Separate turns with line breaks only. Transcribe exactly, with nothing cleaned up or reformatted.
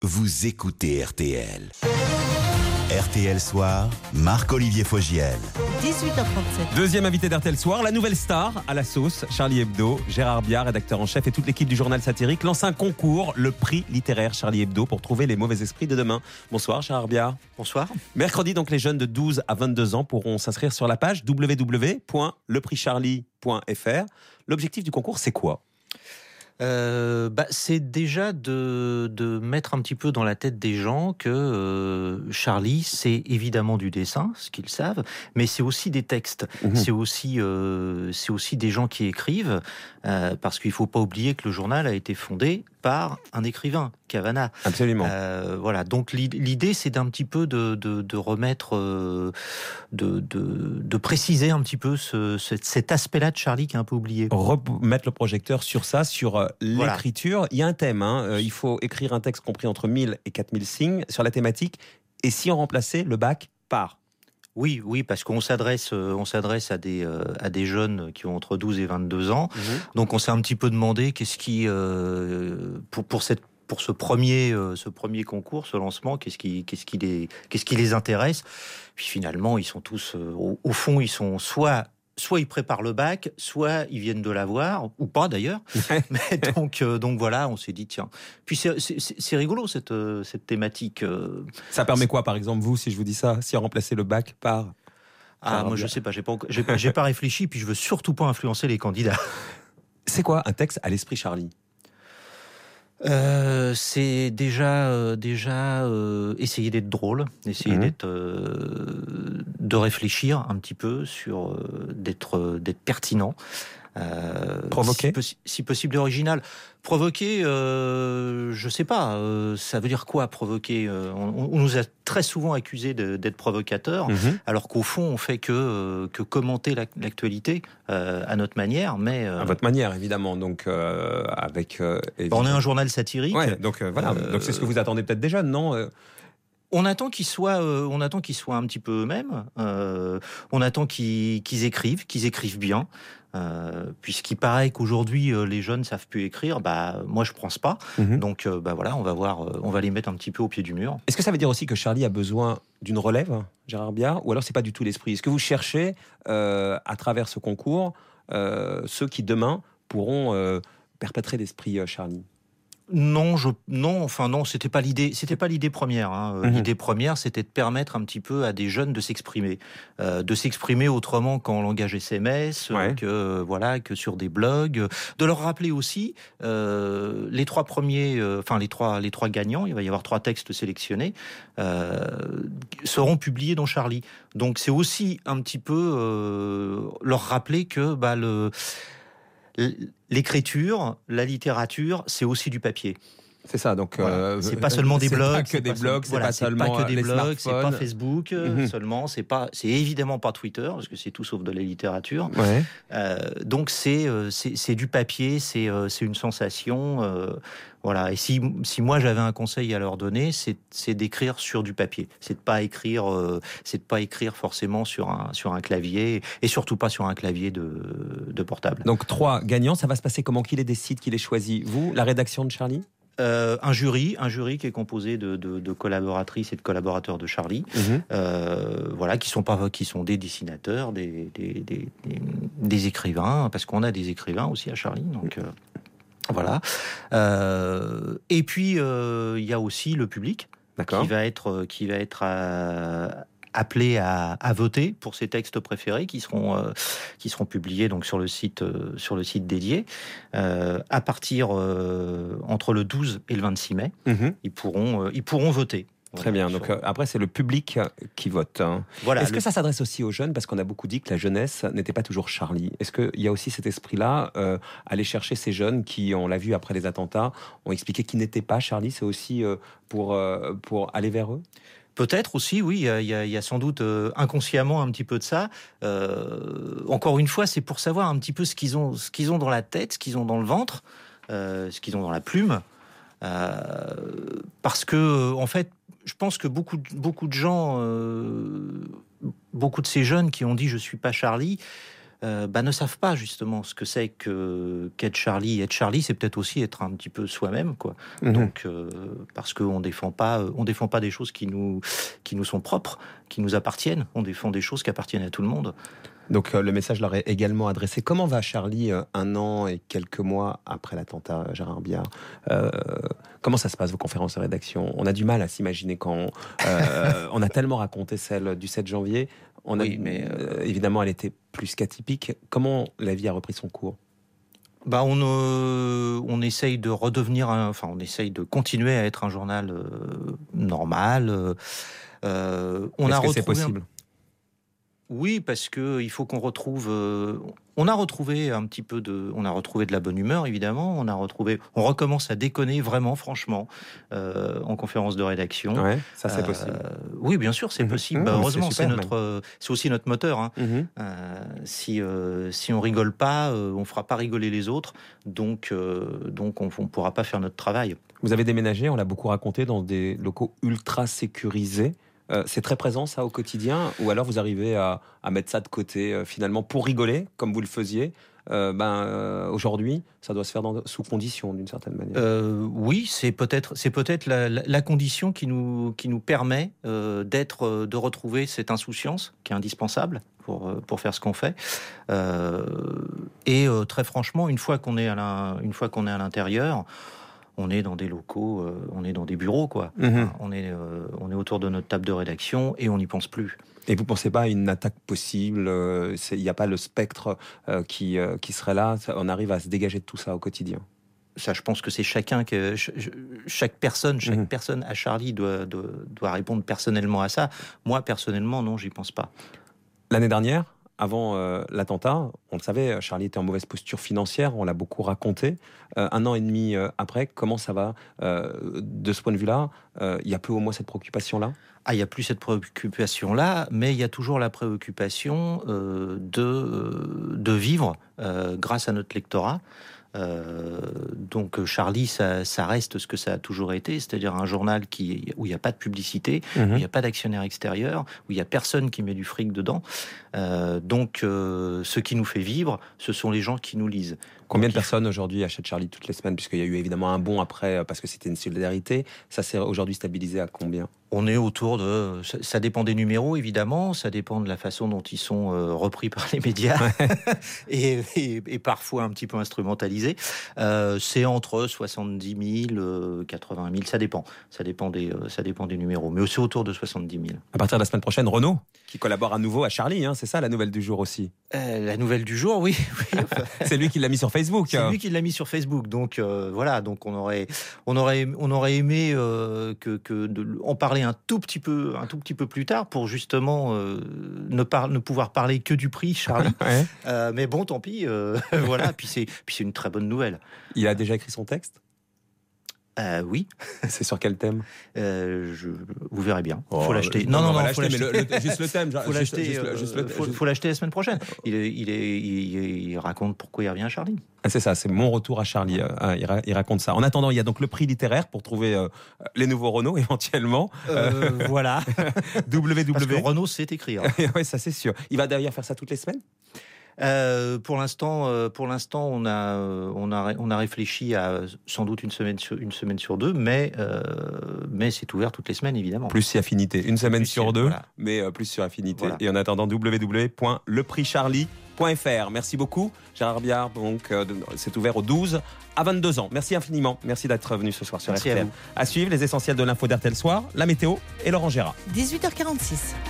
Vous écoutez R T L. R T L Soir, Marc-Olivier Fogiel.
dix-huit heures trente-sept.
Deuxième invité d'R T L Soir, la nouvelle star à la sauce, Charlie Hebdo. Gérard Biard, rédacteur en chef, et toute l'équipe du journal satirique lance un concours, le prix littéraire Charlie Hebdo, pour trouver les mauvais esprits de demain. Bonsoir Gérard Biard.
Bonsoir.
Mercredi, donc, les jeunes de douze à vingt-deux ans pourront s'inscrire sur la page w w w point le prix charlie point f r. L'objectif du concours, c'est quoi ?
Euh, bah, c'est déjà de, de mettre un petit peu dans la tête des gens que euh, Charlie, c'est évidemment du dessin, ce qu'ils savent, mais c'est aussi des textes, mmh. c'est aussi euh, c'est aussi des gens qui écrivent, euh, parce qu'il faut pas oublier que le journal a été fondé par un écrivain, Cavana.
Absolument.
Euh, voilà. Donc l'idée, c'est d'un petit peu de, de, de remettre, euh, de, de, de préciser un petit peu ce, ce, cet aspect-là de Charlie qui est un peu oublié.
Remettre le projecteur sur ça, sur euh,
voilà.
l'écriture. Il y a un thème. Hein. Euh, il faut écrire un texte compris entre mille et quatre mille signes sur la thématique. Et si on remplaçait le bac par ?
Oui, oui, parce qu'on s'adresse, on s'adresse à des euh, à des jeunes qui ont entre douze et vingt-deux ans. Mmh. Donc on s'est un petit peu demandé qu'est-ce qui euh, pour pour cette pour ce premier euh, ce premier concours, ce lancement, qu'est-ce qui qu'est-ce qui les qu'est-ce qui les intéresse. Puis finalement, ils sont tous euh, au, au fond, ils sont soit Soit ils préparent le bac, soit ils viennent de l'avoir, ou pas d'ailleurs. Mais donc, euh, donc voilà, on s'est dit tiens. Puis c'est, c'est, c'est rigolo cette, euh, cette thématique. Euh,
ça permet quoi, par exemple, vous, si je vous dis ça, si on remplaçait le bac par...
Ah, moi bien. je sais pas, j'ai pas, j'ai pas, j'ai pas réfléchi, puis je veux surtout pas influencer les candidats.
C'est quoi un texte à l'esprit Charlie ?
Euh, c'est déjà euh, déjà euh, essayer d'être drôle, essayer mmh. d'être euh, de réfléchir un petit peu sur euh, d'être euh, d'être pertinent,
euh, provoquer,
si, si possible original. Provoquer, euh, je sais pas, euh, ça veut dire quoi provoquer ? on, on nous a très souvent accusés de, d'être provocateurs, mmh. alors qu'au fond on fait que euh, que commenter l'actualité euh, à notre manière, mais euh,
à votre manière évidemment. Donc euh, avec, euh,
évidemment. On est un journal satirique.
Ouais, donc euh, voilà. Euh, donc c'est ce que vous attendez peut-être des jeunes, non ? euh...
On attend qu'ils soient, euh, on attend qu'ils soient un petit peu eux-mêmes. Euh, on attend qu'ils, qu'ils écrivent, qu'ils écrivent bien. Euh, puisqu'il paraît qu'aujourd'hui euh, les jeunes savent plus écrire, bah moi je pense pas. Mm-hmm. Donc euh, bah voilà, on va voir, euh, on va les mettre un petit peu au pied du mur.
Est-ce que ça veut dire aussi que Charlie a besoin d'une relève, Gérard Biard, ou alors c'est pas du tout l'esprit ? Est-ce que vous cherchez euh, à travers ce concours euh, ceux qui demain pourront euh, perpétrer l'esprit euh, Charlie ?
Non, je non, enfin non, c'était pas l'idée, c'était pas l'idée première. Hein. Mmh. L'idée première, c'était de permettre un petit peu à des jeunes de s'exprimer, euh, de s'exprimer autrement qu'en langage S M S, ouais. que euh, voilà, que sur des blogs, de leur rappeler aussi euh, les trois premiers, enfin euh, les trois les trois gagnants. Il va y avoir trois textes sélectionnés euh, seront publiés dans Charlie. Donc c'est aussi un petit peu euh, leur rappeler que bah le l'écriture, la littérature, c'est aussi du papier.
C'est ça, donc
voilà.
euh,
c'est pas seulement des
c'est
blogs,
pas que
c'est
des
pas
blogs, c'est
voilà,
pas
c'est
seulement
pas que des
les
blogs, c'est pas
smartphones.
Facebook mm-hmm. seulement, c'est pas, c'est évidemment pas Twitter parce que c'est tout sauf de la littérature.
Ouais.
Euh, donc c'est, c'est c'est du papier, c'est c'est une sensation, euh, voilà. Et si si moi j'avais un conseil à leur donner, c'est c'est d'écrire sur du papier, c'est de pas écrire, euh, c'est de pas écrire forcément sur un sur un clavier et surtout pas sur un clavier de de portable.
Donc trois gagnants, ça va se passer comment ? Qui les décide ? Qui les choisit ? Vous, la rédaction de Charlie ?
Euh, un jury, un jury qui est composé de, de, de collaboratrices et de collaborateurs de Charlie, mmh. euh, voilà, qui sont pas, qui sont des dessinateurs, des, des, des, des, des écrivains, parce qu'on a des écrivains aussi à Charlie, donc euh, voilà. Euh, et puis il euh, y a aussi le public, D'accord. qui va être, qui va être à, appelés à, à voter pour ces textes préférés qui seront euh, qui seront publiés donc sur le site euh, sur le site dédié euh, à partir euh, entre le douze et le vingt-six mai. Mmh. Ils pourront euh, ils pourront voter.
Très bien. Donc, euh, après, c'est le public qui vote. Hein.
Voilà,
Est-ce
le...
que ça s'adresse aussi aux jeunes ? Parce qu'on a beaucoup dit que la jeunesse n'était pas toujours Charlie. Est-ce qu'il y a aussi cet esprit-là, euh, aller chercher ces jeunes qui, on l'a vu après les attentats, ont expliqué qu'ils n'étaient pas Charlie ? C'est aussi euh, pour, euh, pour aller vers eux ?
Peut-être aussi, oui, il y a, il y a sans doute euh, inconsciemment un petit peu de ça. Euh, encore une fois, c'est pour savoir un petit peu ce qu'ils ont, ce qu'ils ont dans la tête, ce qu'ils ont dans le ventre, euh, ce qu'ils ont dans la plume. Euh, parce que, en fait, je pense que beaucoup, beaucoup de gens, euh, beaucoup de ces jeunes qui ont dit « je suis pas Charlie », euh, bah, ne savent pas justement ce que c'est que, qu'être Charlie. Être Charlie, c'est peut-être aussi être un petit peu soi-même, quoi. Mmh. Donc, euh, parce qu'on défend pas, on défend pas des choses qui nous, qui nous sont propres, qui nous appartiennent. On défend des choses qui appartiennent à tout le monde.
Donc euh, le message leur est également adressé. Comment va Charlie euh, un an et quelques mois après l'attentat, Gérard Biard? euh, Comment ça se passe, vos conférences de rédaction? On a du mal à s'imaginer quand on, euh, on a tellement raconté celle du sept janvier. On a,
oui, mais
euh, évidemment, elle était plus qu'atypique. Comment la vie a repris son cours?
Bah on, euh, on essaye de redevenir, un, enfin on essaye de continuer à être un journal euh, normal. Euh, on
Est-ce
a
que
retrouvé
c'est possible?
un... Oui, parce que il faut qu'on retrouve. Euh, on a retrouvé un petit peu de. On a retrouvé de la bonne humeur, évidemment. On a retrouvé. On recommence à déconner vraiment, franchement, euh, en conférence de rédaction.
Ouais, ça c'est
euh,
possible.
Oui, bien sûr, c'est mmh. possible.
Mmh,
bah, heureusement, c'est,
c'est
notre. Euh, c'est aussi notre moteur. Hein. Mmh. Euh, si euh, si on rigole pas, euh, on fera pas rigoler les autres. Donc euh, donc on, on pourra pas faire notre travail.
Vous avez déménagé, on l'a beaucoup raconté, dans des locaux ultra sécurisés. Euh, c'est très présent ça au quotidien, ou alors vous arrivez à, à mettre ça de côté euh, finalement pour rigoler comme vous le faisiez? euh, ben, euh, aujourd'hui ça doit se faire dans, sous condition d'une certaine manière.
Euh, oui, c'est peut-être, c'est peut-être la, la, la condition qui nous, qui nous permet euh, d'être, euh, de retrouver cette insouciance qui est indispensable pour, euh, pour faire ce qu'on fait. Euh, et euh, très franchement, une fois qu'on est à la, une fois qu'on est à l'intérieur, on est dans des locaux, euh, on est dans des bureaux, quoi. Mmh. Enfin, on est, euh, on est autour de notre table de rédaction et on n'y pense plus.
Et vous ne pensez pas à une attaque possible? Il n'y a pas le spectre euh, qui, euh, qui serait là? On arrive à se dégager de tout ça au quotidien?
Ça, je pense que c'est chacun, que, chaque personne, chaque mmh. personne à Charlie doit, doit, doit répondre personnellement à ça. Moi, personnellement, non, j'y pense pas.
L'année dernière, avant euh, l'attentat, on le savait, Charlie était en mauvaise posture financière, on l'a beaucoup raconté. Euh, un an et demi euh, après, comment ça va euh, de ce point de vue-là? Il euh, y a peu au moins cette préoccupation-là?
Ah, il n'y a plus cette préoccupation-là, mais il y a toujours la préoccupation euh, de, euh, de vivre euh, grâce à notre lectorat. Euh, donc Charlie, ça, ça reste ce que ça a toujours été, c'est-à-dire un journal qui, où il n'y a pas de publicité, mmh. où il n'y a pas d'actionnaire extérieur, où il n'y a personne qui met du fric dedans. Euh, donc euh, ce qui nous fait vivre, ce sont les gens qui nous lisent.
Combien de personnes aujourd'hui achètent Charlie toutes les semaines? Puisqu'il y a eu évidemment un bond après, parce que c'était une solidarité. Ça s'est aujourd'hui stabilisé à combien?
On est autour de... Ça dépend des numéros, évidemment. Ça dépend de la façon dont ils sont euh, repris par les médias. Ouais. et, et, et parfois un petit peu instrumentalisés. Euh, c'est entre soixante-dix mille, euh, quatre-vingt mille. Ça dépend. Ça dépend, des, euh, ça dépend des numéros. Mais c'est autour de soixante-dix mille.
À partir de la semaine prochaine, Renaud, qui collabore à nouveau à Charlie. Hein, c'est ça la nouvelle du jour aussi?
euh, La nouvelle du jour, oui. oui.
C'est lui qui l'a mis sur Facebook.
C'est lui qui l'a mis sur Facebook. Donc euh, voilà. Donc on aurait, on aurait, on aurait aimé euh, que, que de, en parler un tout petit peu, un tout petit peu plus tard pour justement euh, ne, par, ne pouvoir parler que du prix Charlie. Ouais. Euh, mais bon, tant pis. Euh, voilà. Puis c'est, puis c'est une très bonne nouvelle.
Il a déjà écrit son texte?
Euh, oui.
C'est sur quel thème?
euh, je, Vous verrez bien. Il
oh,
faut l'acheter.
Non, non, non, faut l'acheter. Le, le, juste le thème.
Faut l'acheter. Juste, juste le, faut, juste... faut l'acheter la semaine prochaine. Il, est, il, est, il, il raconte pourquoi il revient à Charlie.
Ah, c'est ça, c'est mon retour à Charlie. Euh, il, ra- il raconte ça. En attendant, il y a donc le prix littéraire pour trouver euh, les nouveaux Renault éventuellement.
Euh, voilà.
W W.
Parce que Renault sait écrire.
Oui, ça c'est sûr. Il va d'ailleurs faire ça toutes les semaines?
Euh, pour l'instant, euh, pour l'instant, on a, euh, on a, on a réfléchi à sans doute une semaine sur une semaine sur deux, mais, euh, mais c'est ouvert toutes les semaines évidemment.
Plus si affinité, une semaine
plus
sur
si,
deux,
voilà.
mais euh, plus sur affinité.
Voilà.
Et en attendant, w w w point le prix charlie point f r. Merci beaucoup, Gérard Biard. Donc, euh, c'est ouvert aux douze à vingt-deux ans. Merci infiniment. Merci d'être venu ce soir sur
Merci
R T L.
à vous.
À suivre les essentiels de l'info d'R T L Soir, la météo et Laurent Gérard.
dix-huit heures quarante-six.